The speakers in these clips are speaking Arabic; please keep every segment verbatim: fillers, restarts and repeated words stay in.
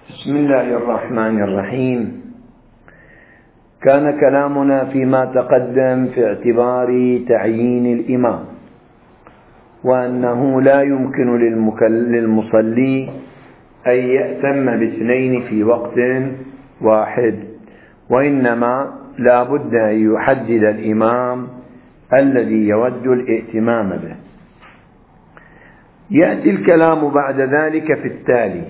بسم الله الرحمن الرحيم. كان كلامنا فيما تقدم في اعتبار تعيين الإمام، وأنه لا يمكن للمصلي أن يأتم باثنين في وقت واحد، وإنما لا بد أن يحدد الإمام الذي يود الائتمام به. يأتي الكلام بعد ذلك في التالي: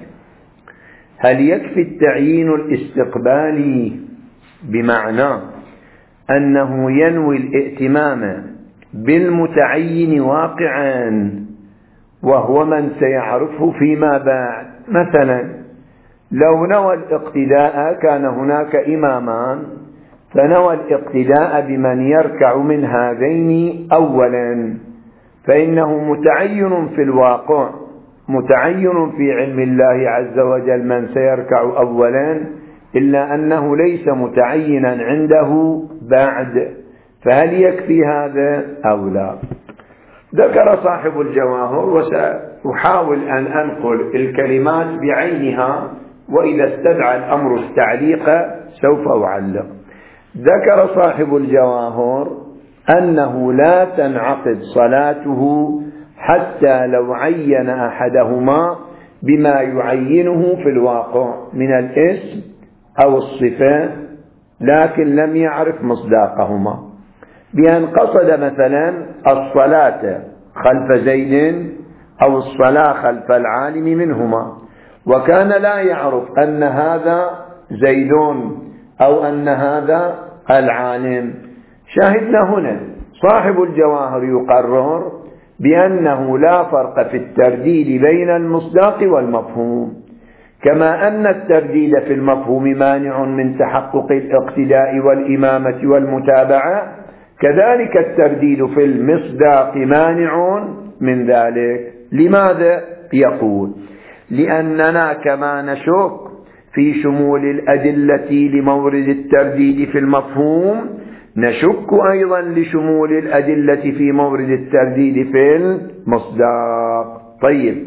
هل يكفي التعيين الاستقبالي بمعنى أنه ينوي الائتمام بالمتعين واقعا وهو من سيعرفه فيما بعد؟ مثلا لو نوى الاقتداء، كان هناك إمامان فنوى الاقتداء بمن يركع من هذين أولا، فإنه متعين في الواقع، متعين في علم الله عز وجل من سيركع أولا، إلا أنه ليس متعينا عنده بعد، فهل يكفي هذا أو لا؟ ذكر صاحب الجواهر، وسأحاول أن أنقل الكلمات بعينها، وإذا استدعى الأمر التعليق سوف أعلق. ذكر صاحب الجواهر أنه لا تنعقد صلاته حتى لو عين أحدهما بما يعينه في الواقع من الاسم أو الصفة، لكن لم يعرف مصداقهما، بأن قصد مثلا الصلاة خلف زيد أو الصلاة خلف العالم منهما، وكان لا يعرف أن هذا زيد أو أن هذا العالم. شاهدنا هنا صاحب الجواهر يقرر بأنه لا فرق في الترديد بين المصداق والمفهوم، كما أن الترديد في المفهوم مانع من تحقق الاقتداء والإمامة والمتابعة، كذلك الترديد في المصداق مانع من ذلك. لماذا؟ يقول: لأننا كما نشك في شمول الأدلة لمورد الترديد في المفهوم، نشك أيضا لشمول الأدلة في مورد الترديد في المصداق. طيب،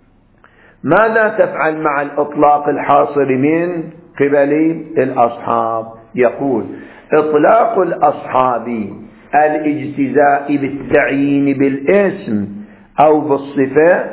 ماذا تفعل مع الإطلاق الحاصل من قبل الأصحاب؟ يقول: إطلاق الأصحاب الاجتزاء بالتعيين بالاسم أو بالصفة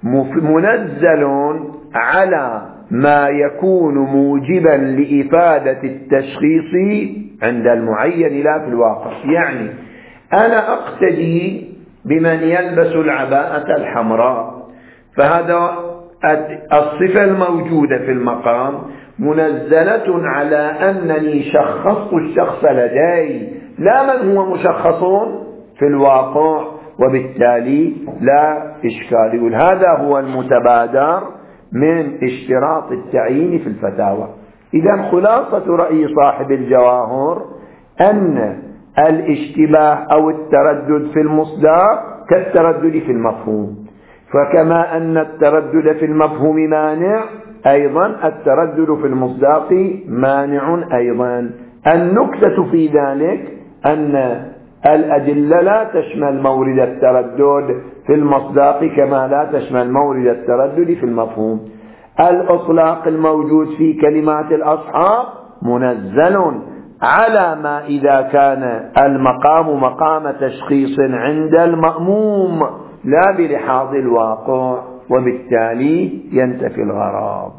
منزل على ما يكون موجبا لإفادة التشخيص عند المعين لا في الواقع. يعني أنا أقتدي بمن يلبس العباءة الحمراء، فهذا الصفة الموجودة في المقام منزلة على أنني شخصت الشخص لدي، لا من هو مشخص في الواقع، وبالتالي لا إشكال. هذا هو المتبادر من اشتراط التعيين في الفتاوى. إذن خلاصة رأي صاحب الجواهر أن الاشتباه أو التردد في المصداق كالتردد في المفهوم، فكما أن التردد في المفهوم مانع، أيضا التردد في المصداق مانع أيضا. النكتة في ذلك أن الأدلة لا تشمل مورد التردد في المصداق كما لا تشمل مورد التردد في المفهوم. الإطلاق الموجود في كلمات الأصحاب منزل على ما إذا كان المقام مقام تشخيص عند المأموم لا بلحاظ الواقع، وبالتالي ينتفي الغرض.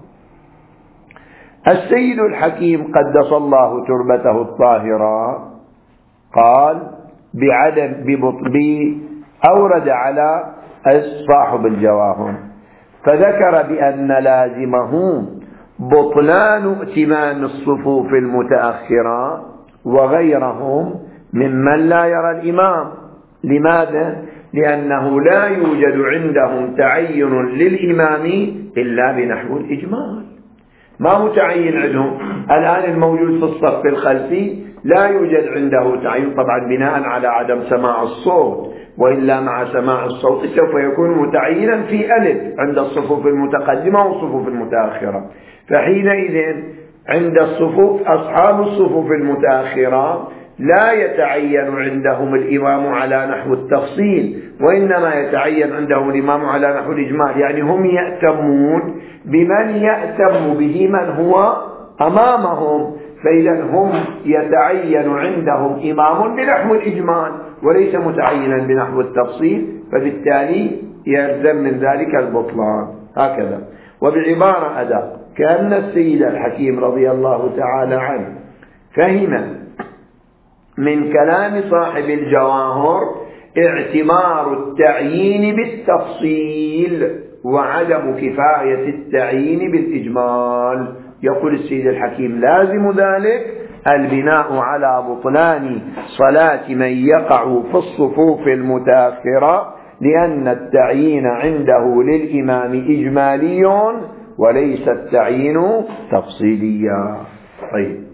السيد الحكيم قدس الله تربته الطاهرة قال بعدم ببطل أورد على صاحب الجواهر، فذكر بأن لازمه بطلان ائتمان الصفوف المتأخرة وغيرهم ممن لا يرى الإمام. لماذا؟ لأنه لا يوجد عندهم تعين للإمام إلا بنحو الإجمال، ما متعين عندهم. الآن الموجود في الصف الخلفي لا يوجد عنده تعيين، طبعا بناء على عدم سماع الصوت، وإلا مع سماع الصوت سوف يكون متعينا في ألف عند الصفوف المتقدمة والصفوف المتأخرة. فحينئذ عند الصفوف أصحاب الصفوف المتأخرة لا يتعين عندهم الإمام على نحو التفصيل، وإنما يتعين عندهم الإمام على نحو الإجمال، يعني هم يأتمون بمن يأتم به من هو أمامهم، فإذا هم يتعين عندهم إمام بنحو الإجمال وليس متعينا بنحو التفصيل، فبالتالي يلزم من ذلك البطلان. هكذا. وبعبارة أدق، كأن السيد الحكيم رضي الله تعالى عنه فهم من كلام صاحب الجواهر اعتبار التعيين بالتفصيل وعدم كفاية التعيين بالإجمال. يقول السيد الحكيم لازم ذلك البناء على بطلان صلاة من يقع في الصفوف المتأخرة، لأن التعيين عنده للإمام إجمالي وليس التعيين تفصيليا. طيب،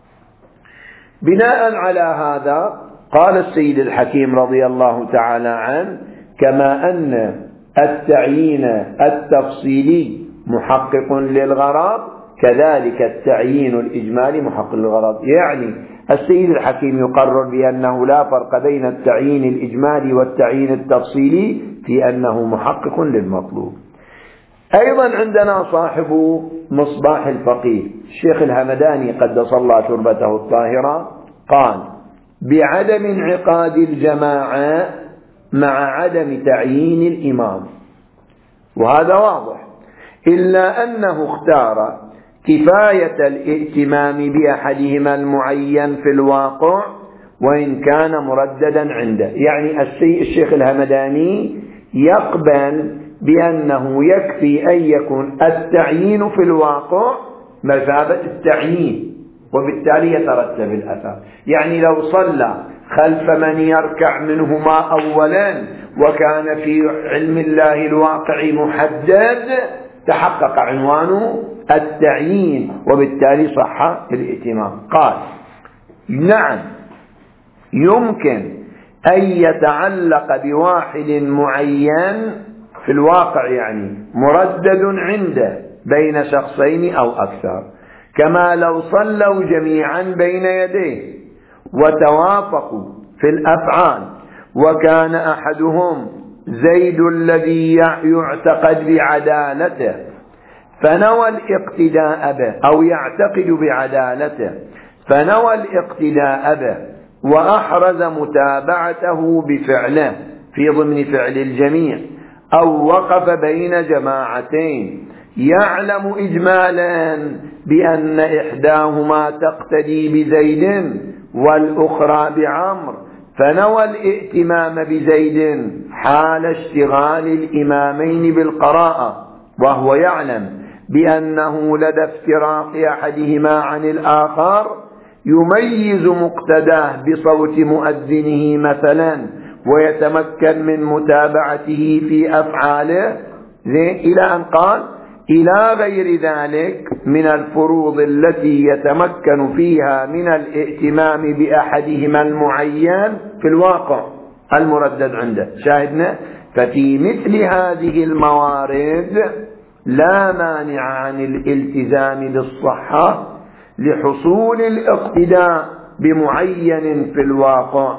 بناء على هذا قال السيد الحكيم رضي الله تعالى عنه: كما أن التعيين التفصيلي محقق للغرض كذلك التعيين الإجمالي محقق للغرض. يعني السيد الحكيم يقرر بأنه لا فرق بين التعيين الإجمالي والتعيين التفصيلي في أنه محقق للمطلوب. أيضا عندنا صاحب مصباح الفقيه الشيخ الهمداني قدس الله تربته الطاهرة قال: بعدم انعقاد الجماعة مع عدم تعيين الإمام، وهذا واضح، إلا أنه اختار كفاية الائتمام بأحدهما المعين في الواقع وإن كان مرددا عنده. يعني الشيخ الهمداني يقبل بأنه يكفي أن يكون التعيين في الواقع مثابة التعيين، وبالتالي يترتب الأثر. يعني لو صلى خلف من يركع منهما أولا وكان في علم الله الواقع محدد تحقق عنوانه التعيين، وبالتالي صح الائتمام. قال: نعم، يمكن أن يتعلق بواحد معين في الواقع، يعني مردد عنده بين شخصين أو أكثر، كما لو صلوا جميعا بين يديه وتوافقوا في الأفعال وكان أحدهم زيد الذي يعتقد بعدالته فنوى الاقتداء به، أو يعتقد بعدالته فنوى الاقتداء به وأحرز متابعته بفعله في ضمن فعل الجميع، أو وقف بين جماعتين يعلم إجمالا بأن إحداهما تقتدي بزيد والأخرى بعمر، فنوى الائتمام بزيد حال اشتغال الإمامين بالقراءة وهو يعلم بأنه لدى افتراق أحدهما عن الآخر يميز مقتداه بصوت مؤذنه مثلا ويتمكن من متابعته في أفعاله، إلى أن قال: إلى غير ذلك من الفروض التي يتمكن فيها من الائتمام بأحدهما المعين في الواقع المردد عنده. شاهدنا؟ ففي مثل هذه الموارد لا مانع عن الالتزام بالصحة لحصول الاقتداء بمعين في الواقع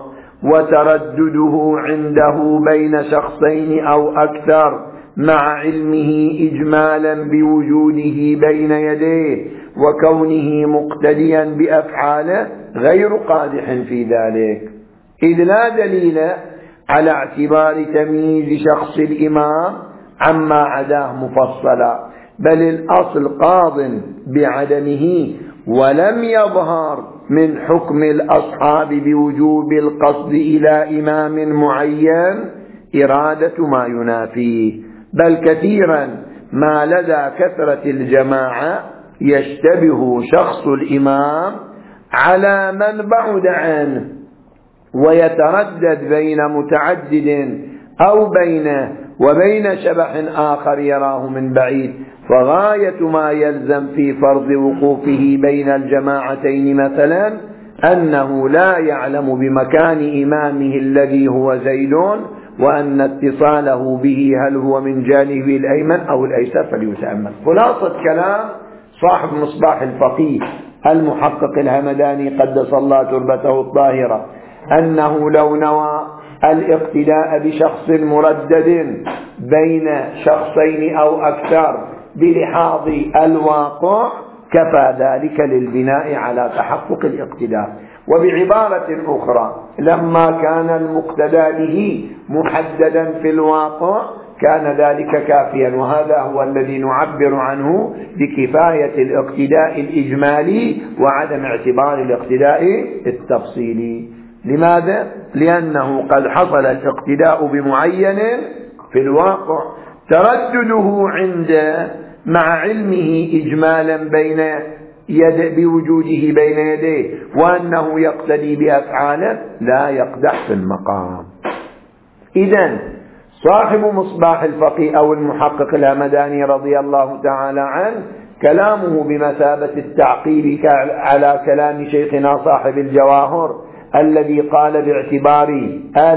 وتردده عنده بين شخصين أو أكثر مع علمه إجمالا بوجوده بين يديه وكونه مقتديا بأفعاله غير قادح في ذلك، إذ لا دليل على اعتبار تمييز شخص الإمام عما عداه مفصلا، بل الأصل قاض بعدمه، ولم يظهر من حكم الأصحاب بوجوب القصد إلى إمام معين إرادة ما ينافيه، بل كثيرا ما لدى كثرة الجماعة يشتبه شخص الإمام على من بعد عنه ويتردد بين متعدد أو بينه وبين شبح آخر يراه من بعيد، فغاية ما يلزم في فرض وقوفه بين الجماعتين مثلا أنه لا يعلم بمكان إمامه الذي هو زيد وأن اتصاله به هل هو من جانبه الأيمن أو الأيسر فليتأمل. خلاصة كلام صاحب مصباح الفقيه المحقق الهمداني قدس الله تربته الطاهرة أنه لو نوى الاقتداء بشخص مردد بين شخصين أو أكثر بلحاظ الواقع كفى ذلك للبناء على تحقق الاقتداء. وبعبارة أخرى، لما كان المقتدى به محددا في الواقع كان ذلك كافيا، وهذا هو الذي نعبر عنه بكفاية الاقتداء الإجمالي وعدم اعتبار الاقتداء التفصيلي. لماذا؟ لأنه قد حصل الاقتداء بمعين في الواقع، تردده عند مع علمه إجمالا بين يد بوجوده بين يديه وأنه يقتدي بأفعاله لا يقدح في المقام. إذن صاحب مصباح الفقيه أو المحقق الهمداني رضي الله تعالى عنه كلامه بمثابة التعقيب على كلام شيخنا صاحب الجواهر الذي قال باعتبار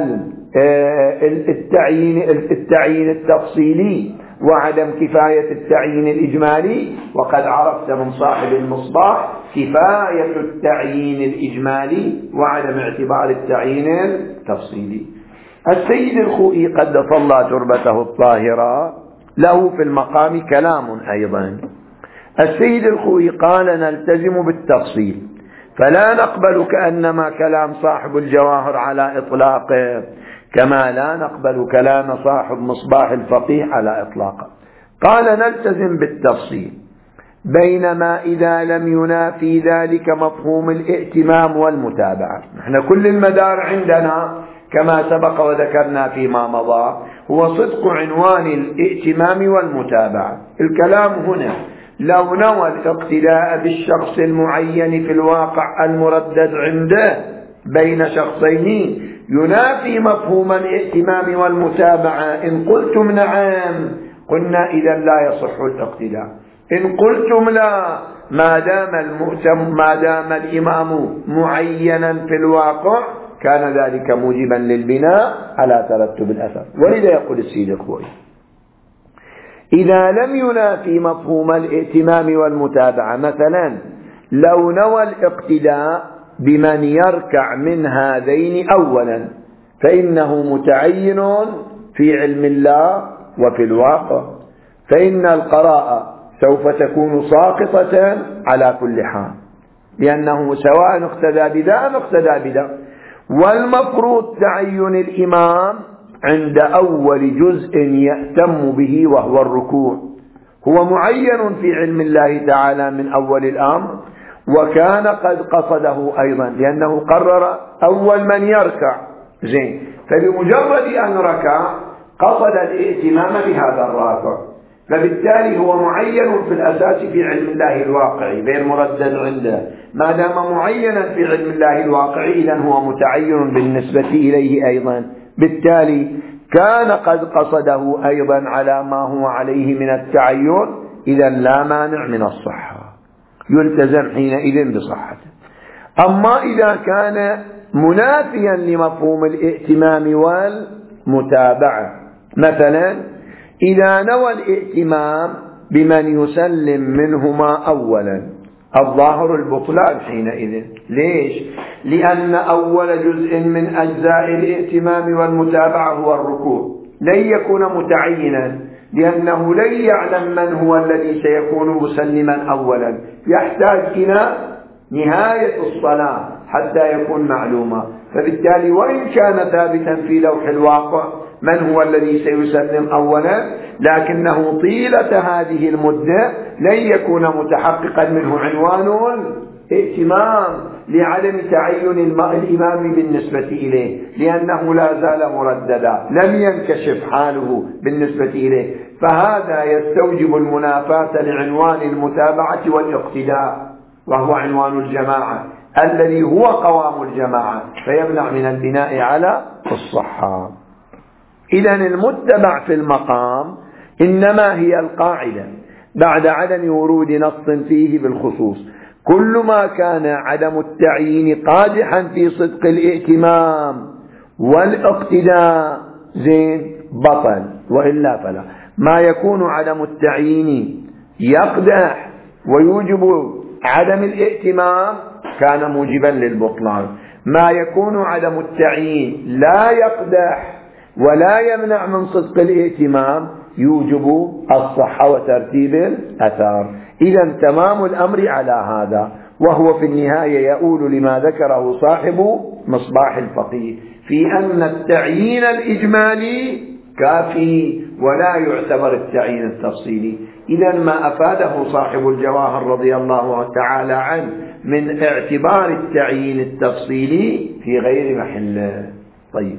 التعيين التعيين التفصيلي وعدم كفاية التعيين الإجمالي. وقد عرفت من صاحب المصباح كفاية التعيين الإجمالي وعدم اعتبار التعيين التفصيلي. السيد الخوئي قدس الله تربته الطاهرة له في المقام كلام أيضا. السيد الخوئي قال: نلتزم بالتفصيل فلا نقبل كأنما كلام صاحب الجواهر على إطلاقه، كما لا نقبل كلام صاحب مصباح الفقيه على إطلاقه. قال: نلتزم بالتفصيل، بينما إذا لم ينافي ذلك مفهوم الائتمام والمتابعة. نحن كل المدار عندنا كما سبق وذكرنا فيما مضى هو صدق عنوان الائتمام والمتابعة. الكلام هنا لو نوى الاقتداء بالشخص المعين في الواقع المردد عنده بين شخصين ينافي مفهوم الائتمام والمتابعة. إن قلتم نعم قلنا إذا لا يصح الاقتداء، إن قلتم لا ما دام المؤتم ما دام الإمام معينا في الواقع كان ذلك موجبا للبناء على ترتب الأثر. ولذا يقول السيد الخوئي: إذا لم ينافي مفهوم الائتمام والمتابعة، مثلا لو نوى الاقتداء بمن يركع من هذين أولا فإنه متعين في علم الله وفي الواقع، فإن القراءة سوف تكون ساقطة على كل حال، لأنه سواء اقتدى بذا أم اقتدى بذا. والمفروض تعين الإمام عند أول جزء يأتم به وهو الركوع، هو معين في علم الله تعالى من أول الأمر، وكان قد قصده أيضا لأنه قرر أول من يركع زين، فبمجرد أن ركع قصد الائتمام بهذا الراكع، فبالتالي هو معين في الأساس في علم الله الواقعي غير مردد عنده. ما دام معينا في علم الله الواقعي إذن هو متعين بالنسبة إليه أيضا، بالتالي كان قد قصده أيضا على ما هو عليه من التعين، إذن لا مانع من الصحة، يلتزم حينئذ بصحته. أما إذا كان منافيا لمفهوم الائتمام والمتابعة، مثلا إذا نوى الائتمام بمن يسلم منهما أولا الظاهر البطلان حينئذ. ليش؟ لأن أول جزء من أجزاء الائتمام والمتابعة هو الركوع، لن يكون متعينا لأنه لن يعلم من هو الذي سيكون مسلما أولا، يحتاج إلى نهاية الصلاة حتى يكون معلوما. فبالتالي وإن كان ثابتا في لوح الواقع من هو الذي سيسلم أولا، لكنه طيلة هذه المدة لن يكون متحققا منه عنوان الائتمام لعدم تعين الإمام بالنسبة إليه، لأنه لا زال مرددا لم ينكشف حاله بالنسبة إليه. فهذا يستوجب المنافاة لعنوان المتابعة والاقتداء، وهو عنوان الجماعة الذي هو قوام الجماعة، فيمنع من البناء على الصحة. إذن المتبع في المقام إنما هي القاعدة بعد عدم ورود نص فيه بالخصوص. كل ما كان عدم التعيين قادحا في صدق الائتمام والاقتداء زين بطل، وإلا فلا. ما يكون عدم التعيين يقدح ويوجب عدم الائتمام كان موجبا للبطلان. ما يكون عدم التعيين لا يقدح ولا يمنع من صدق الائتمام يوجب الصحة وترتيب الأثر. إذا تمام الأمر على هذا، وهو في النهاية يؤول لما ذكره صاحب مصباح الفقيه في أن التعيين الإجمالي كافي ولا يعتبر التعيين التفصيلي. إذا ما أفاده صاحب الجواهر رضي الله تعالى عنه من اعتبار التعيين التفصيلي في غير محله. طيب،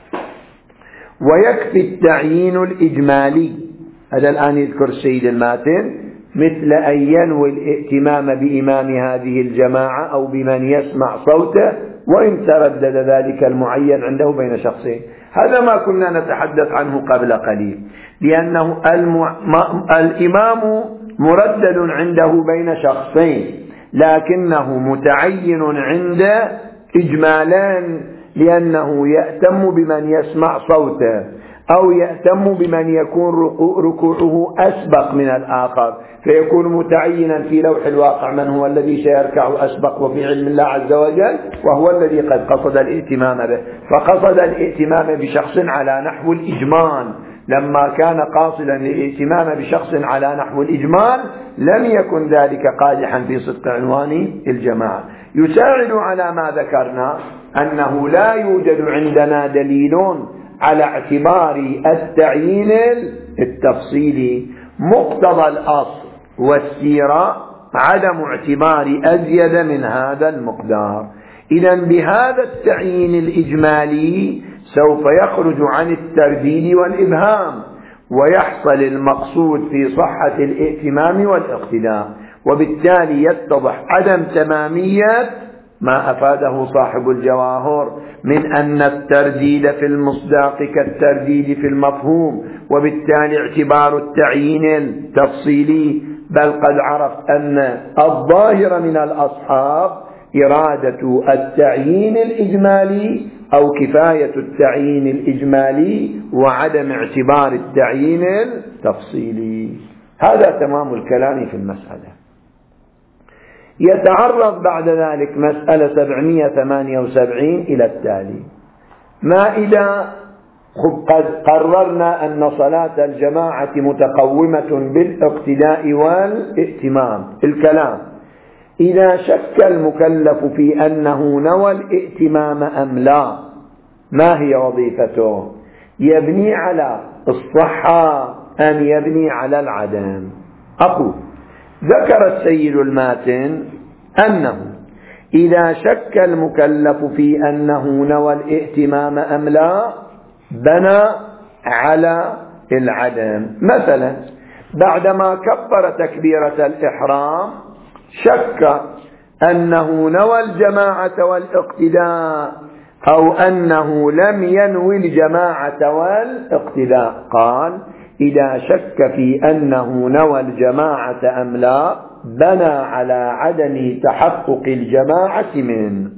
ويكفي التعيين الإجمالي. هذا الآن يذكر السيد الماتن مثل أن ينوي الائتمام بإمام هذه الجماعة أو بمن يسمع صوته وإن تردد ذلك المعين عنده بين شخصين. هذا ما كنا نتحدث عنه قبل قليل، لأنه الم... الإمام مردد عنده بين شخصين، لكنه متعين عنده إجمالا، لأنه يأتم بمن يسمع صوته أو يأتم بمن يكون ركوعه أسبق من الآخر، فيكون متعينا في لوح الواقع من هو الذي سيركع أسبق وفي علم الله عز وجل، وهو الذي قد قصد الائتمام به. فقصد الائتمام بشخص على نحو الإجمال. لما كان قاصدا الائتمام بشخص على نحو الإجمال لم يكن ذلك قادحا في صدق عنوان الجماعة. يساعد على ما ذكرنا أنه لا يوجد عندنا دليل على اعتبار التعيين التفصيلي. مقتضى الأصل والسيرة عدم اعتبار أزيد من هذا المقدار. إذن بهذا التعيين الإجمالي سوف يخرج عن الترديد والإبهام، ويحصل المقصود في صحة الائتمام والاقتداء، وبالتالي يتضح عدم تمامية ما أفاده صاحب الجواهر من أن الترديد في المصداق كالترديد في المفهوم، وبالتالي اعتبار التعيين التفصيلي. بل قد عرفت أن الظاهر من الأصحاب إرادة التعيين الإجمالي أو كفاية التعيين الإجمالي وعدم اعتبار التعيين التفصيلي. هذا تمام الكلام في المسألة. يتعرض بعد ذلك مسألة سبعمائة وثمانية وسبعين إلى التالي: ما إذا قد قررنا أن صلاة الجماعة متقومة بالاقتداء والائتمام. الكلام: إذا شك المكلف في أنه نوى الائتمام أم لا، ما هي وظيفته؟ يبني على الصحة أم يبني على العدم؟ أقول: ذكر السيد الماتن أنه إذا شك المكلف في أنه نوى الائتمام أم لا بنى على العدم. مثلا بعدما كبر تكبيرة الإحرام شك أنه نوى الجماعة والاقتداء أو أنه لم ينوي الجماعة والاقتداء. قال: إذا شك في أنه نوى الجماعة أم لا بنى على عدم تحقق الجماعة منه.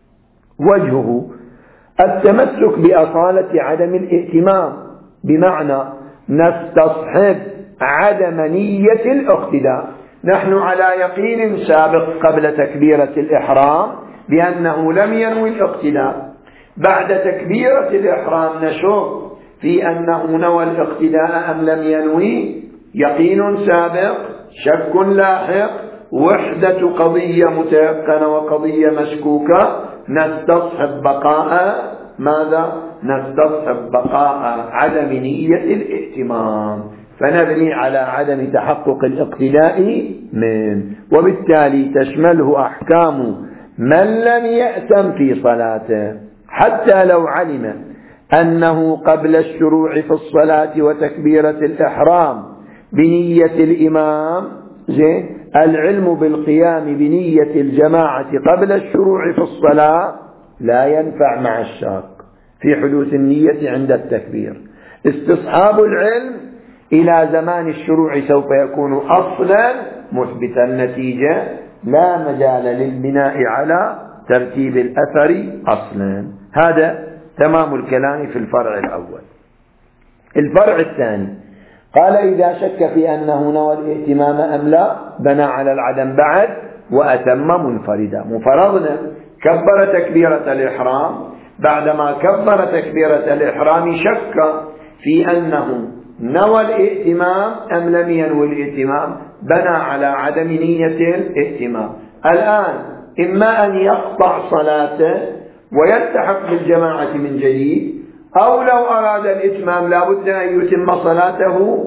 وجهه التمسك بأصالة عدم الائتمام، بمعنى نستصحب عدم نية الاقتداء. نحن على يقين سابق قبل تكبيرة الإحرام بأنه لم ينوي الاقتداء. بعد تكبيرة الإحرام نشك في أنه نوى الاقتداء أم لم ينوي. يقين سابق، شك لاحق، وحدة قضية متيقنة وقضية مشكوكة. نستصحب بقاء ماذا؟ نستصحب بقاء عدم نية الائتمام، فنبني على عدم تحقق الاقتداء من، وبالتالي تشمله أحكام من لم يأتم في صلاته، حتى لو علم أنه قبل الشروع في الصلاة وتكبيرة الإحرام بنية الإمام. زين، العلم بالقيام بنية الجماعة قبل الشروع في الصلاة لا ينفع مع الشاك في حدوث النية عند التكبير. استصحاب العلم إلى زمان الشروع سوف يكون أصلا مثبتا النتيجة، لا مجال للبناء على ترتيب الأثر أصلا. هذا تمام الكلام في الفرع الأول. الفرع الثاني قال: إذا شك في أنه نوى الائتمام أم لا بنى على العدم بعد وأتم منفردا. مفرضنا كبر تكبيرة الإحرام، بعدما كبر تكبيرة الإحرام شك في أنه نوى الائتمام أم لم ينوي الائتمام، بنى على عدم نية الائتمام. الآن إما أن يقطع صلاته ويلتحق بالجماعة من جديد، أو لو أراد الإتمام لابد أن يتم صلاته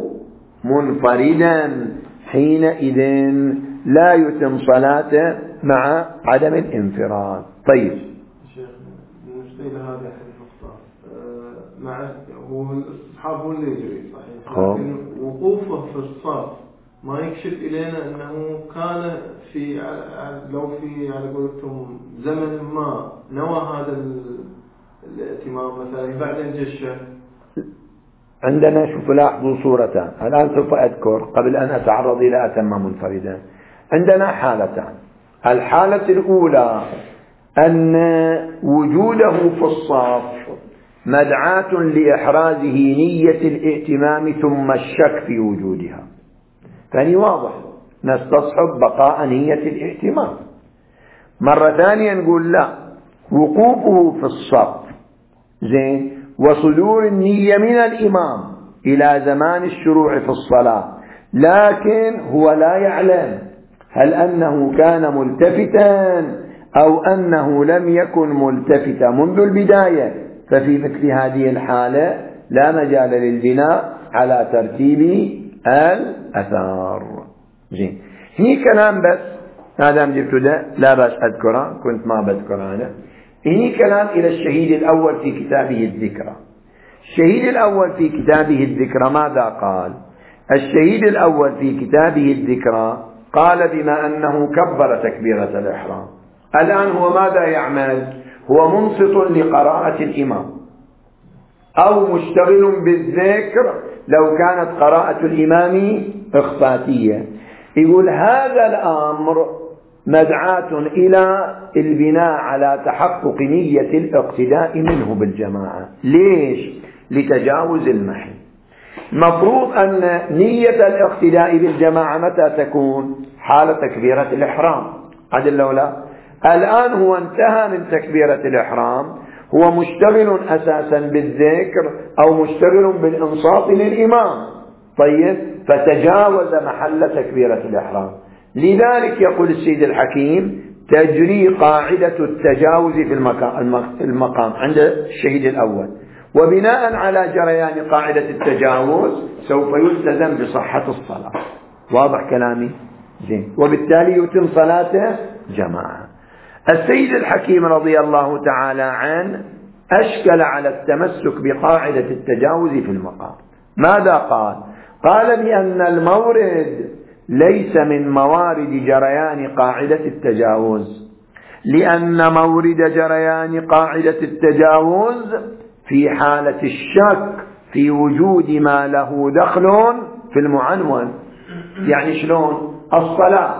منفردا، حينئذ لا يتم صلاته مع عدم الانفراد. طيب شيخ بالنسبة لهذه النقطة، مع هو الاستصحاب هو اللي يجري صحيح، لكن وقوفه في الصف ما يكشف إلينا أنه كان في لو في على قولتم زمن ما نوى هذا الائتمام مثلا بعدين جشه. عندنا شوف لاحظوا صورتان الآن سوف أذكر قبل أن أتعرض إلى أتم منفردا. عندنا حالتان. الحالة الأولى أن وجوده في الصف مدعاة لإحرازه نية الائتمام ثم الشك في وجودها، ثاني واضح نستصحب بقاء نية الائتمام. مرة ثانية نقول لا، وقوفه في الصف زين وصدور النية من الإمام إلى زمان الشروع في الصلاة، لكن هو لا يعلم هل أنه كان ملتفتا أو أنه لم يكن ملتفتا منذ البداية، ففي مثل هذه الحالة لا مجال للبناء على ترتيب الأثار. زين هني كلام بس هذا جبت ده لا بس أذكره، كنت ما بذكره أنا. هني كلام إلى الشهيد الأول في كتابه الذكرى. الشهيد الأول في كتابه الذكرى ماذا قال؟ الشهيد الأول في كتابه الذكرى قال بما أنه كبر تكبيرة الإحرام، الآن هو ماذا يعمل؟ هو منصت لقراءة الإمام أو مشتغل بالذكر لو كانت قراءة الإمام إخفاتية. يقول هذا الأمر مدعاة إلى البناء على تحقق نية الاقتداء منه بالجماعة. ليش؟ لتجاوز المحل. مفروض أن نية الاقتداء بالجماعة متى تكون؟ حال تكبيرة الإحرام، عدل لولا. الآن هو انتهى من تكبيرة الإحرام، هو مشتغل أساسا بالذكر أو مشتغل بالإنصات للإمام. طيب فتجاوز محل تكبيرة الإحرام. لذلك يقول السيد الحكيم تجري قاعدة التجاوز في المقام عند الشهيد الأول، وبناء على جريان قاعدة التجاوز سوف يلتزم بصحة الصلاة. واضح كلامي؟ زين. وبالتالي يتم صلاته جماعة. السيد الحكيم رضي الله تعالى عنه أشكل على التمسك بقاعدة التجاوز في المقام. ماذا قال؟ قال بأن المورد ليس من موارد جريان قاعدة التجاوز، لأن مورد جريان قاعدة التجاوز في حالة الشك في وجود ما له دخل في المعنون. يعني شلون؟ الصلاة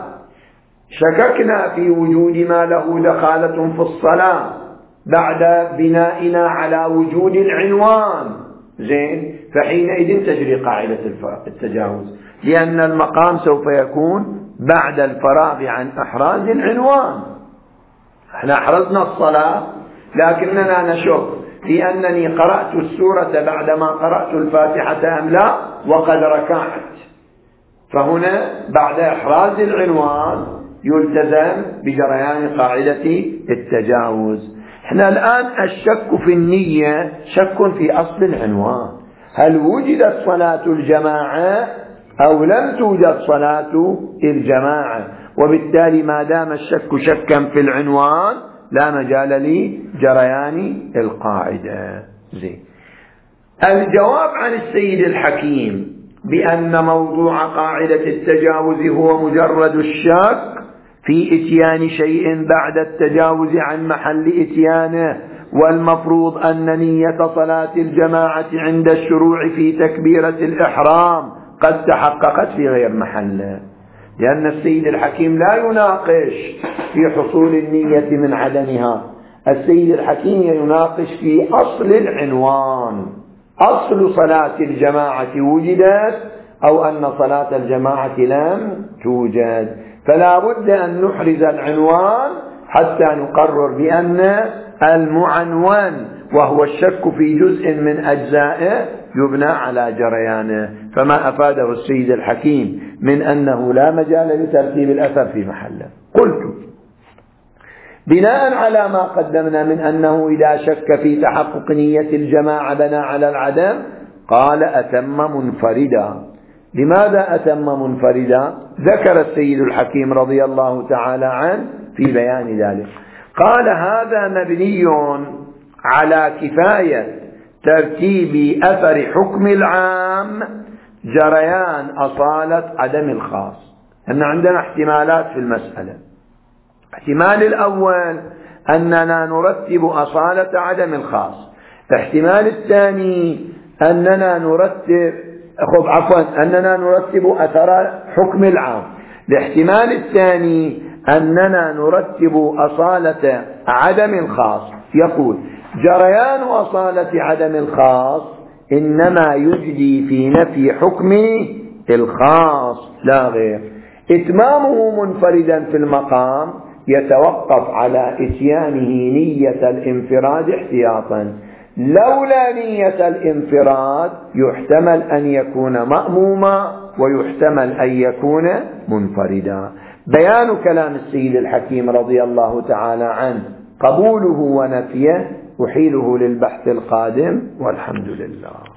شككنا في وجود ما له دخالة في الصلاة بعد بنائنا على وجود العنوان، زين، فحينئذ تجري قاعدة التجاوز، لأن المقام سوف يكون بعد الفراغ عن إحراز العنوان. احنا أحرزنا الصلاة لكننا نشك في أنني قرأت السورة بعدما قرأت الفاتحة أم لا وقد ركعت، فهنا بعد إحراز العنوان يلتزم بجريان قاعدة التجاوز. احنا الآن الشك في النية شك في أصل العنوان، هل وجدت صلاة الجماعة أو لم توجد صلاة الجماعة، وبالتالي ما دام الشك شكا في العنوان لا مجال لجريان القاعدة. زين. الجواب عن السيد الحكيم بأن موضوع قاعدة التجاوز هو مجرد الشك في إتيان شيء بعد التجاوز عن محل إتيانه، والمفروض أن نية صلاة الجماعة عند الشروع في تكبيرة الإحرام قد تحققت في غير محله، لأن السيد الحكيم لا يناقش في حصول النية من عدمها، السيد الحكيم يناقش في أصل العنوان، أصل صلاة الجماعة وجدت أو أن صلاة الجماعة لم توجد، فلا بد أن نحرز العنوان حتى نقرر بأن المعنون وهو الشك في جزء من أجزائه يبنى على جريانه. فما أفاده السيد الحكيم من أنه لا مجال لترتيب الأثر في محله. قلت بناء على ما قدمنا من أنه إذا شك في تحقق نية الجماعة بنى على العدم، قال أتم منفردا. لماذا أتم منفردا؟ ذكر السيد الحكيم رضي الله تعالى عنه في بيان ذلك، قال هذا مبني على كفاية ترتيب أثر حكم العام جريان أصالة عدم الخاص. أن عندنا احتمالات في المسألة. احتمال الأول أننا نرتب أصالة عدم الخاص. الاحتمال الثاني أننا نرتب خب عفوا أننا نرتب أثر حكم العام. الاحتمال الثاني أننا نرتب أصالة عدم الخاص. يقول جريان أصالة عدم الخاص إنما يجدي في نفي حكم الخاص لا غير. إتمامه منفردا في المقام يتوقف على إتيانه نية الانفراد احتياطا. لولا نية الانفراد يحتمل أن يكون مأموما ويحتمل أن يكون منفردا. بيان كلام السيد الحكيم رضي الله تعالى عنه قبوله ونفيه أحيله للبحث القادم، والحمد لله.